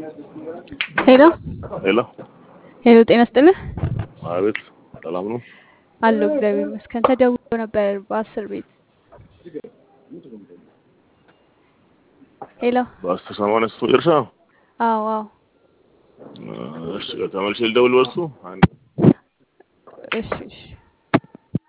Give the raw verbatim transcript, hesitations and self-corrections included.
ሄሎ ሄሎ ሄሎ፣ ጤና ይስጥልህ። አቤት፣ ሰላም ነው? አለሁ እግዚአብሔር ይመስገን። ተደውሎ ነበር በአስር ቤት። ሄሎ። በአስር ሰማንያ ሶስት እርሻ። አዎ አዎ። እሺ ተመልሼ ልደውል በሱ አንድ እሺ እሺ